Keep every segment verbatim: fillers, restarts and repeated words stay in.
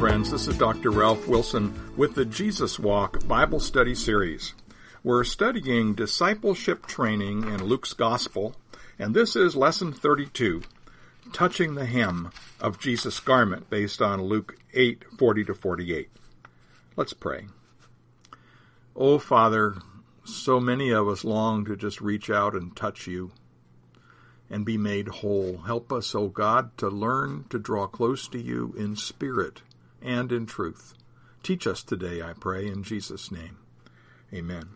friends. This is Doctor Ralph Wilson with the Jesus Walk Bible Study Series. We're studying discipleship training in Luke's Gospel, and this is Lesson thirty-two, Touching the Hem of Jesus' Garment, based on Luke eight, forty to forty-eight. Let's pray. Oh, Father, so many of us long to just reach out and touch you and be made whole. Help us, O God, to learn to draw close to you in spirit and in truth. Teach us today, I pray, in Jesus' name. Amen.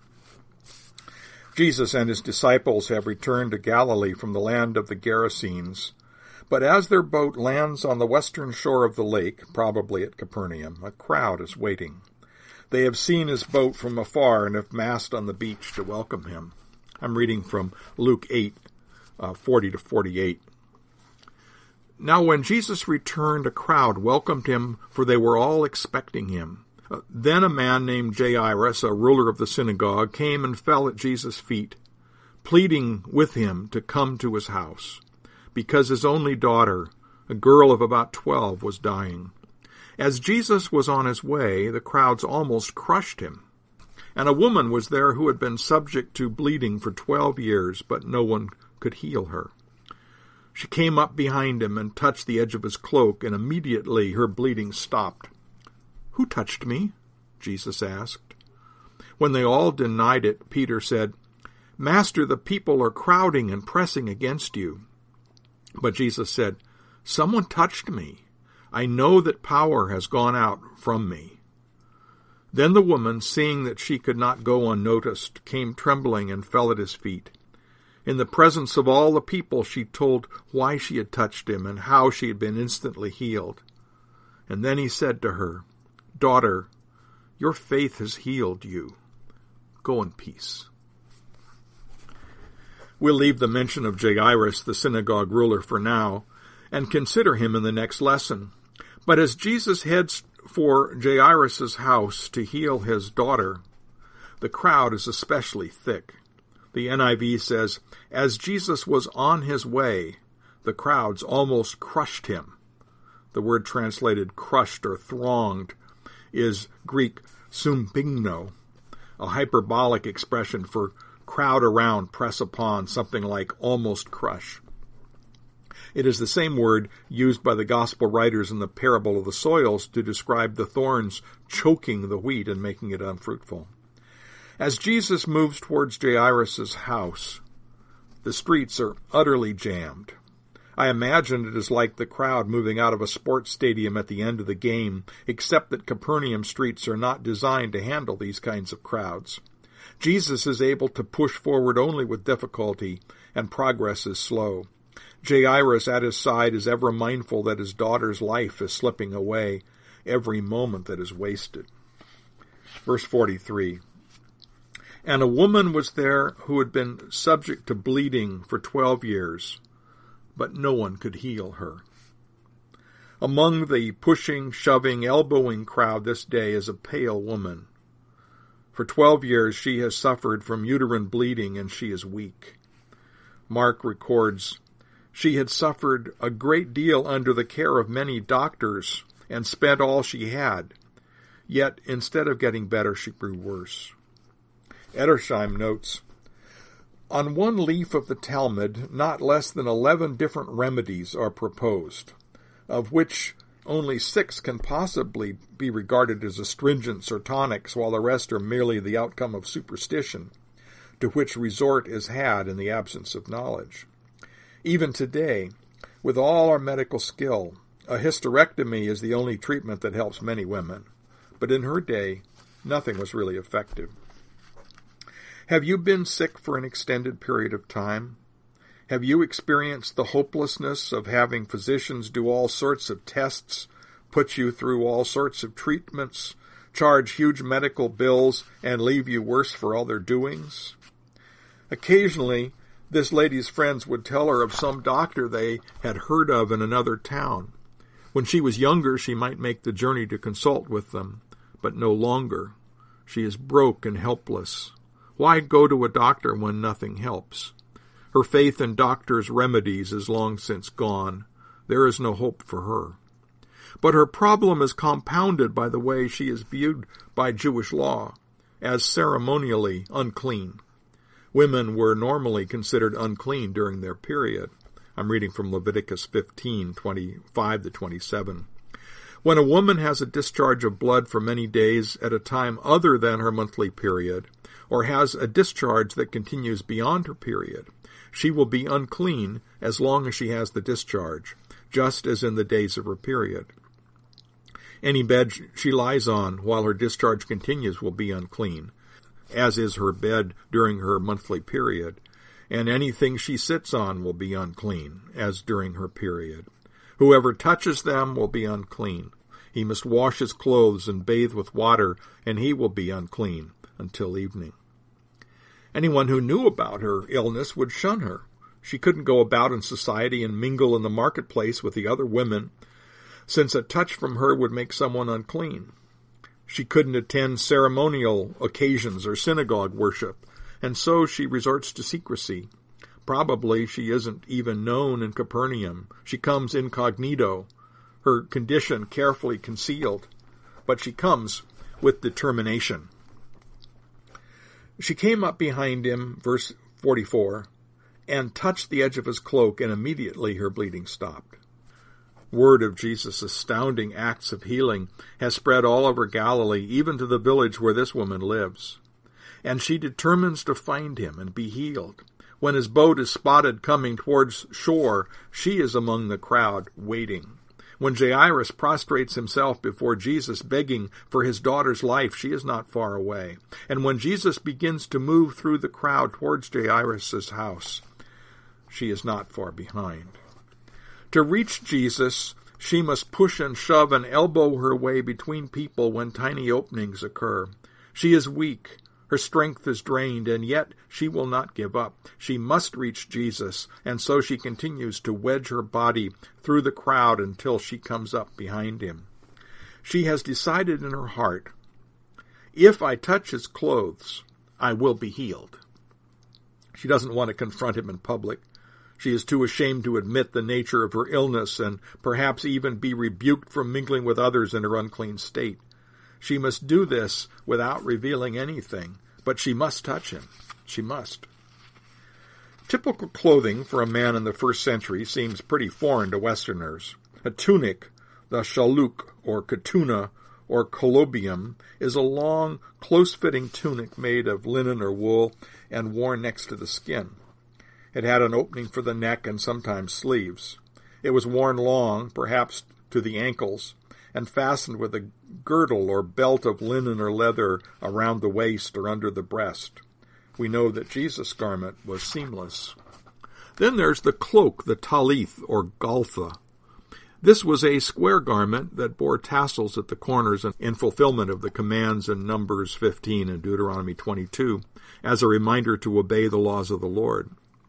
Jesus and his disciples have returned to Galilee from the land of the Gerasenes, but as their boat lands on the western shore of the lake, probably at Capernaum, a crowd is waiting. They have seen his boat from afar and have massed on the beach to welcome him. I'm reading from Luke eight, Uh, forty to forty-eight. Now when Jesus returned, a crowd welcomed him, for they were all expecting him. Uh, then a man named Jairus, a ruler of the synagogue, came and fell at Jesus' feet, pleading with him to come to his house, because his only daughter, a girl of about twelve, was dying. As Jesus was on his way, the crowds almost crushed him. And a woman was there who had been subject to bleeding for twelve years, but no one could heal her. She came up behind him and touched the edge of his cloak, and immediately her bleeding stopped. "Who touched me?" Jesus asked. When they all denied it, Peter said, "Master, the people are crowding and pressing against you." But Jesus said, "Someone touched me. I know that power has gone out from me." Then the woman, seeing that she could not go unnoticed, came trembling and fell at his feet. In the presence of all the people, she told why she had touched him and how she had been instantly healed. And then he said to her, "Daughter, your faith has healed you. Go in peace." We'll leave the mention of Jairus, the synagogue ruler, for now, and consider him in the next lesson. But as Jesus heads for Jairus' house to heal his daughter, the crowd is especially thick. The N I V says, as Jesus was on his way, the crowds almost crushed him. The word translated crushed or thronged is Greek sumbigno, a hyperbolic expression for crowd around, press upon, something like almost crush. It is the same word used by the gospel writers in the parable of the soils to describe the thorns choking the wheat and making it unfruitful. As Jesus moves towards Jairus' house, the streets are utterly jammed. I imagine it is like the crowd moving out of a sports stadium at the end of the game, except that Capernaum streets are not designed to handle these kinds of crowds. Jesus is able to push forward only with difficulty, and progress is slow. Jairus at his side is ever mindful that his daughter's life is slipping away, every moment that is wasted. Verse forty-three. And a woman was there who had been subject to bleeding for twelve years, but no one could heal her. Among the pushing, shoving, elbowing crowd this day is a pale woman. For twelve years she has suffered from uterine bleeding, and she is weak. Mark records, she had suffered a great deal under the care of many doctors and spent all she had. Yet, instead of getting better, she grew worse. Edersheim notes, on one leaf of the Talmud, not less than eleven different remedies are proposed, of which only six can possibly be regarded as astringents or tonics, while the rest are merely the outcome of superstition, to which resort is had in the absence of knowledge. Even today, with all our medical skill, a hysterectomy is the only treatment that helps many women. But in her day, nothing was really effective. Have you been sick for an extended period of time? Have you experienced the hopelessness of having physicians do all sorts of tests, put you through all sorts of treatments, charge huge medical bills, and leave you worse for all their doings? Occasionally, this lady's friends would tell her of some doctor they had heard of in another town. When she was younger, she might make the journey to consult with them, but no longer. She is broke and helpless. Why go to a doctor when nothing helps? Her faith in doctors' remedies is long since gone. There is no hope for her. But her problem is compounded by the way she is viewed by Jewish law as ceremonially unclean. Women were normally considered unclean during their period. I'm reading from Leviticus fifteen, twenty-five to twenty-seven. When a woman has a discharge of blood for many days at a time other than her monthly period, or has a discharge that continues beyond her period, she will be unclean as long as she has the discharge, just as in the days of her period. Any bed she lies on while her discharge continues will be unclean, as is her bed during her monthly period, and anything she sits on will be unclean, as during her period. Whoever touches them will be unclean. He must wash his clothes and bathe with water, and he will be unclean until evening. Anyone who knew about her illness would shun her. She couldn't go about in society and mingle in the marketplace with the other women, since a touch from her would make someone unclean. She couldn't attend ceremonial occasions or synagogue worship, and so she resorts to secrecy. Probably she isn't even known in Capernaum. She comes incognito, her condition carefully concealed, but she comes with determination. She came up behind him, verse forty-four, and touched the edge of his cloak, and immediately her bleeding stopped. Word of Jesus' astounding acts of healing has spread all over Galilee, even to the village where this woman lives. And she determines to find him and be healed. When his boat is spotted coming towards shore, she is among the crowd waiting. When Jairus prostrates himself before Jesus begging for his daughter's life, she is not far away. And when Jesus begins to move through the crowd towards Jairus' house, she is not far behind. To reach Jesus, she must push and shove and elbow her way between people when tiny openings occur. She is weak. Her strength is drained, and yet she will not give up. She must reach Jesus, and so she continues to wedge her body through the crowd until she comes up behind him. She has decided in her heart, if I touch his clothes, I will be healed. She doesn't want to confront him in public. She is too ashamed to admit the nature of her illness and perhaps even be rebuked from mingling with others in her unclean state. She must do this without revealing anything, but she must touch him. She must. Typical clothing for a man in the first century seems pretty foreign to Westerners. A tunic, the shaluk or katuna or colobium, is a long, close-fitting tunic made of linen or wool and worn next to the skin. It had an opening for the neck and sometimes sleeves. It was worn long, perhaps to the ankles, and fastened with a girdle or belt of linen or leather around the waist or under the breast. We know that Jesus' garment was seamless. Then there's the cloak, the talith or galtha. This was a square garment that bore tassels at the corners in fulfillment of the commands in Numbers fifteen and Deuteronomy twenty-two, as a reminder to obey the laws of the Lord.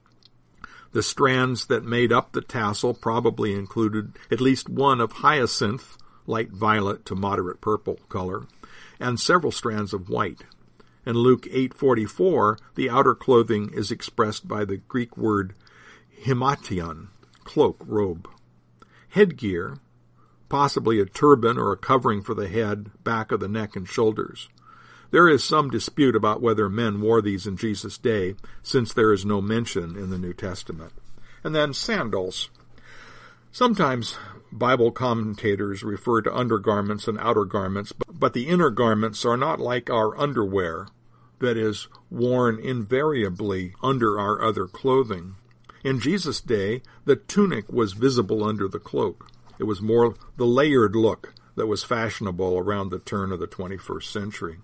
The strands that made up the tassel probably included at least one of hyacinth, light violet to moderate purple color, and several strands of white. In Luke eight forty-four, the outer clothing is expressed by the Greek word himation, cloak, robe. Headgear, possibly a turban or a covering for the head, back of the neck, and shoulders. There is some dispute about whether men wore these in Jesus' day, since there is no mention in the New Testament. And then sandals. Sometimes Bible commentators refer to undergarments and outer garments, but the inner garments are not like our underwear, that is, worn invariably under our other clothing. In Jesus' day, the tunic was visible under the cloak. It was more the layered look that was fashionable around the turn of the twenty-first century.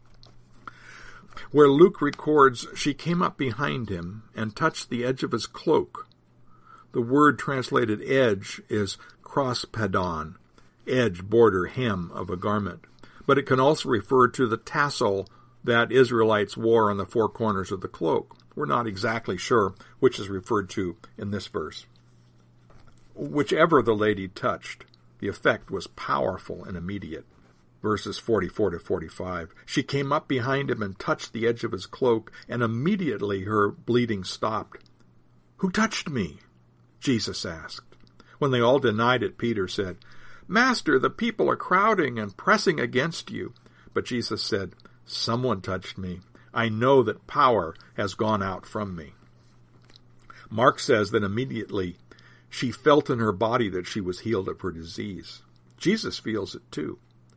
Where Luke records, she came up behind him and touched the edge of his cloak. The word translated edge is crosspadon, edge, border, hem of a garment. But it can also refer to the tassel that Israelites wore on the four corners of the cloak. We're not exactly sure which is referred to in this verse. Whichever the lady touched, the effect was powerful and immediate. Verses forty-four to forty-five. She came up behind him and touched the edge of his cloak, and immediately her bleeding stopped. "Who touched me?" Jesus asked. When they all denied it, Peter said, "Master, the people are crowding and pressing against you." But Jesus said, "Someone touched me. I know that power has gone out from me." Mark says that immediately she felt in her body that she was healed of her disease. Jesus feels it too.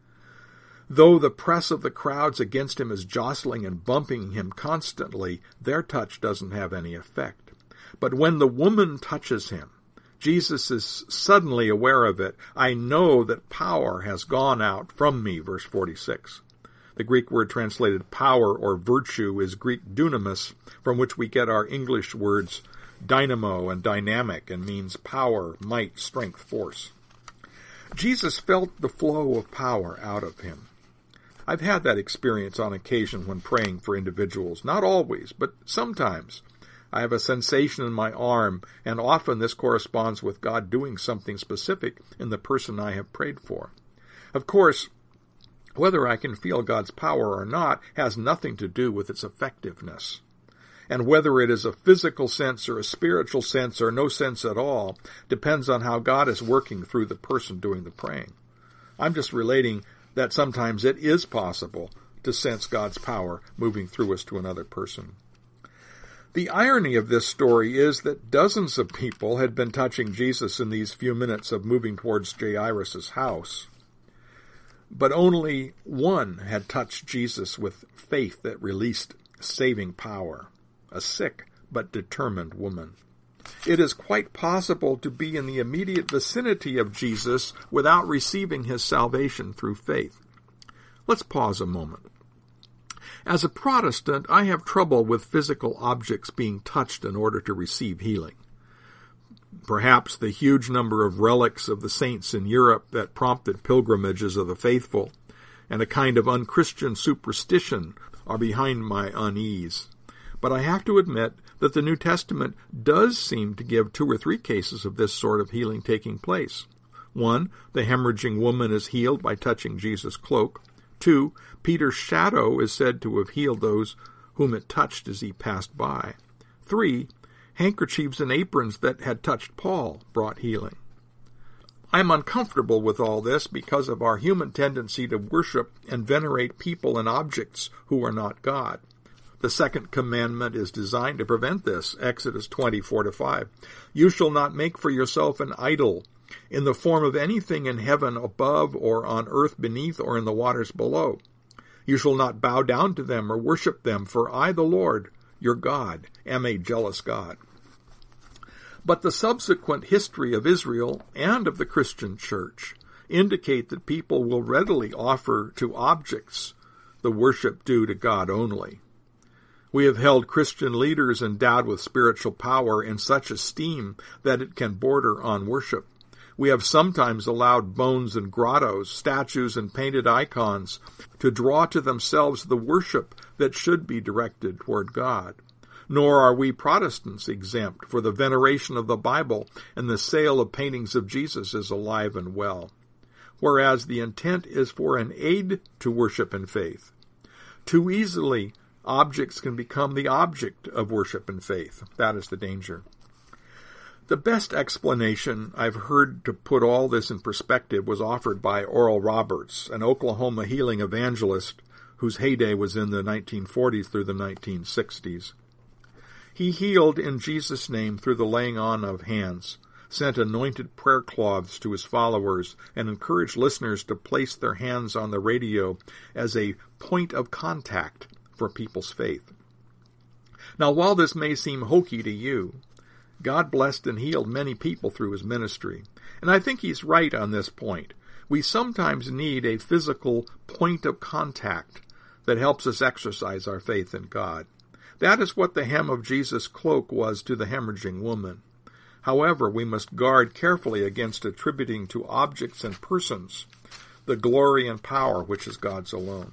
Though the press of the crowds against him is jostling and bumping him constantly, their touch doesn't have any effect. But when the woman touches him, Jesus is suddenly aware of it. "I know that power has gone out from me," verse forty-six. The Greek word translated power or virtue is Greek dunamis, from which we get our English words dynamo and dynamic, and means power, might, strength, force. Jesus felt the flow of power out of him. I've had that experience on occasion when praying for individuals. Not always, but sometimes. I have a sensation in my arm, and often this corresponds with God doing something specific in the person I have prayed for. Of course, whether I can feel God's power or not has nothing to do with its effectiveness. And whether it is a physical sense or a spiritual sense or no sense at all depends on how God is working through the person doing the praying. I'm just relating that sometimes it is possible to sense God's power moving through us to another person. The irony of this story is that dozens of people had been touching Jesus in these few minutes of moving towards Jairus' house, but only one had touched Jesus with faith that released saving power, a sick but determined woman. It is quite possible to be in the immediate vicinity of Jesus without receiving his salvation through faith. Let's pause a moment. As a Protestant, I have trouble with physical objects being touched in order to receive healing. Perhaps the huge number of relics of the saints in Europe that prompted pilgrimages of the faithful and a kind of unchristian superstition are behind my unease. But I have to admit that the New Testament does seem to give two or three cases of this sort of healing taking place. One, the hemorrhaging woman is healed by touching Jesus' cloak. Two, Peter's shadow is said to have healed those whom it touched as he passed by. Three, handkerchiefs and aprons that had touched Paul brought healing. I am uncomfortable with all this because of our human tendency to worship and venerate people and objects who are not God. The second commandment is designed to prevent this, Exodus twenty-four to five. "You shall not make for yourself an idol in the form of anything in heaven above or on earth beneath or in the waters below. You shall not bow down to them or worship them, for I, the Lord, your God, am a jealous God." But the subsequent history of Israel and of the Christian church indicate that people will readily offer to objects the worship due to God only. We have held Christian leaders endowed with spiritual power in such esteem that it can border on worship. We have sometimes allowed bones and grottos, statues and painted icons to draw to themselves the worship that should be directed toward God. Nor are we Protestants exempt, for the veneration of the Bible and the sale of paintings of Jesus is alive and well, whereas the intent is for an aid to worship and faith. Too easily, objects can become the object of worship and faith. That is the danger. The best explanation I've heard to put all this in perspective was offered by Oral Roberts, an Oklahoma healing evangelist whose heyday was in the nineteen forties through the nineteen sixties. He healed in Jesus' name through the laying on of hands, sent anointed prayer cloths to his followers, and encouraged listeners to place their hands on the radio as a point of contact for people's faith. Now, while this may seem hokey to you, God blessed and healed many people through his ministry, and I think he's right on this point. We sometimes need a physical point of contact that helps us exercise our faith in God. That is what the hem of Jesus' cloak was to the hemorrhaging woman. However, we must guard carefully against attributing to objects and persons the glory and power which is God's alone.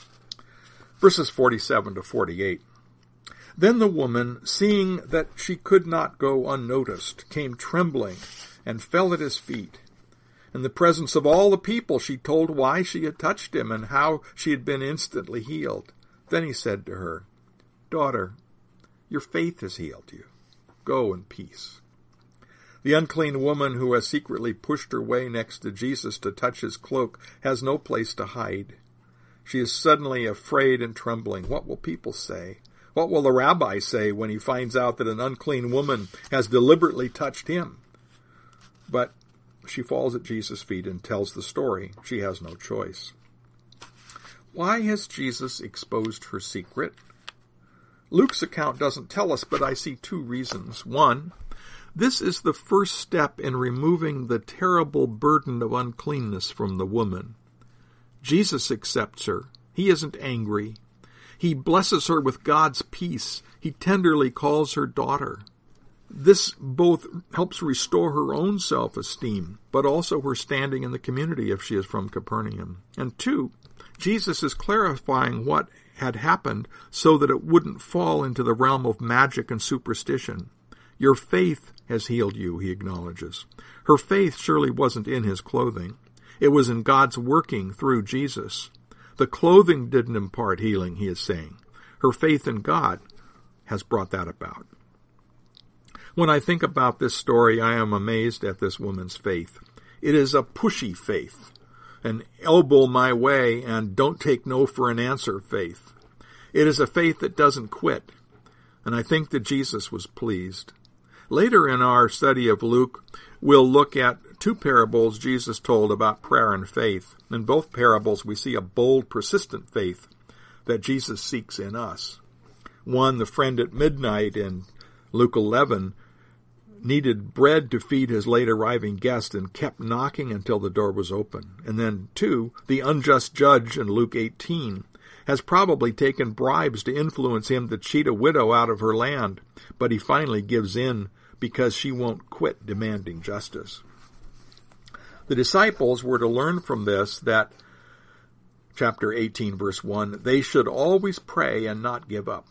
Verses forty-seven to forty-eight. Then the woman, seeing that she could not go unnoticed, came trembling and fell at his feet. In the presence of all the people, she told why she had touched him and how she had been instantly healed. Then he said to her, "Daughter, your faith has healed you. Go in peace." The unclean woman who has secretly pushed her way next to Jesus to touch his cloak has no place to hide. She is suddenly afraid and trembling. What will people say? What will the rabbi say when he finds out that an unclean woman has deliberately touched him? But she falls at Jesus' feet and tells the story. She has no choice. Why has Jesus exposed her secret? Luke's account doesn't tell us, but I see two reasons. One, this is the first step in removing the terrible burden of uncleanness from the woman. Jesus accepts her. He isn't angry. He blesses her with God's peace. He tenderly calls her daughter. This both helps restore her own self-esteem, but also her standing in the community if she is from Capernaum. And two, Jesus is clarifying what had happened so that it wouldn't fall into the realm of magic and superstition. Your faith has healed you, he acknowledges. Her faith surely wasn't in his clothing. It was in God's working through Jesus. The clothing didn't impart healing, he is saying. Her faith in God has brought that about. When I think about this story, I am amazed at this woman's faith. It is a pushy faith, an elbow my way and don't take no for an answer faith. It is a faith that doesn't quit, and I think that Jesus was pleased. Later in our study of Luke, we'll look at two parables Jesus told about prayer and faith. In both parables, we see a bold, persistent faith that Jesus seeks in us. One, the friend at midnight in Luke eleven, needed bread to feed his late-arriving guest and kept knocking until the door was open. And then, two, the unjust judge in Luke eighteen has probably taken bribes to influence him to cheat a widow out of her land, but he finally gives in because she won't quit demanding justice. The disciples were to learn from this that, chapter eighteen, verse one, they should always pray and not give up.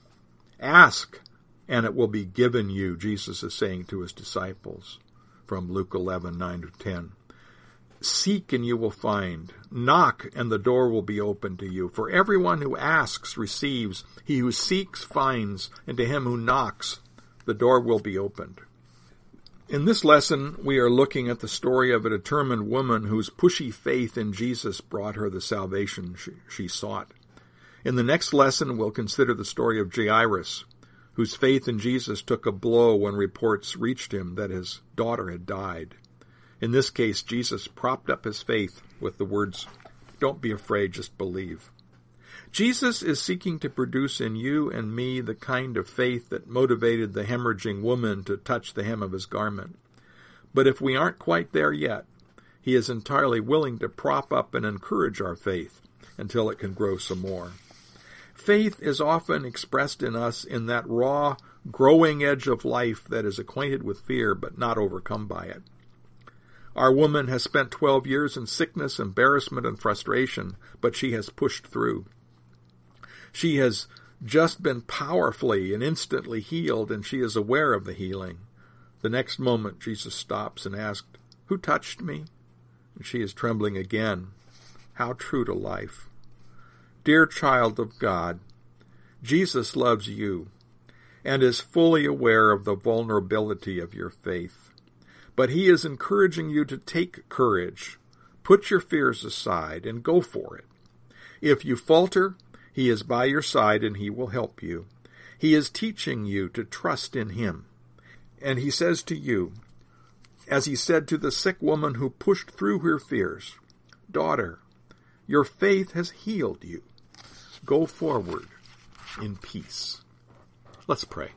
Ask, and it will be given you, Jesus is saying to his disciples, from Luke eleven, nine to ten. Seek, and you will find. Knock, and the door will be opened to you. For everyone who asks receives. He who seeks finds, and to him who knocks, the door will be opened. In this lesson, we are looking at the story of a determined woman whose pushy faith in Jesus brought her the salvation she, she sought. In the next lesson, we'll consider the story of Jairus, whose faith in Jesus took a blow when reports reached him that his daughter had died. In this case, Jesus propped up his faith with the words, "Don't be afraid, just believe." Jesus is seeking to produce in you and me the kind of faith that motivated the hemorrhaging woman to touch the hem of his garment. But if we aren't quite there yet, he is entirely willing to prop up and encourage our faith until it can grow some more. Faith is often expressed in us in that raw, growing edge of life that is acquainted with fear but not overcome by it. Our woman has spent twelve years in sickness, embarrassment, and frustration, but she has pushed through. She has just been powerfully and instantly healed, and she is aware of the healing. The next moment, Jesus stops and asks, "Who touched me?" And she is trembling again. How true to life. Dear child of God, Jesus loves you and is fully aware of the vulnerability of your faith. But he is encouraging you to take courage, put your fears aside, and go for it. If you falter, he is by your side and he will help you. He is teaching you to trust in him. And he says to you, as he said to the sick woman who pushed through her fears, "Daughter, your faith has healed you. Go forward in peace." Let's pray.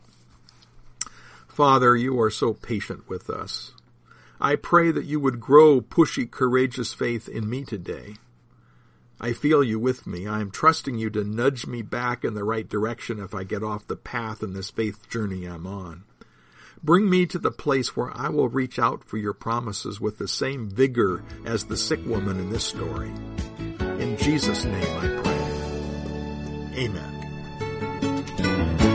Father, you are so patient with us. I pray that you would grow pushy, courageous faith in me today. I feel you with me. I am trusting you to nudge me back in the right direction if I get off the path in this faith journey I'm on. Bring me to the place where I will reach out for your promises with the same vigor as the sick woman in this story. In Jesus' name I pray. Amen.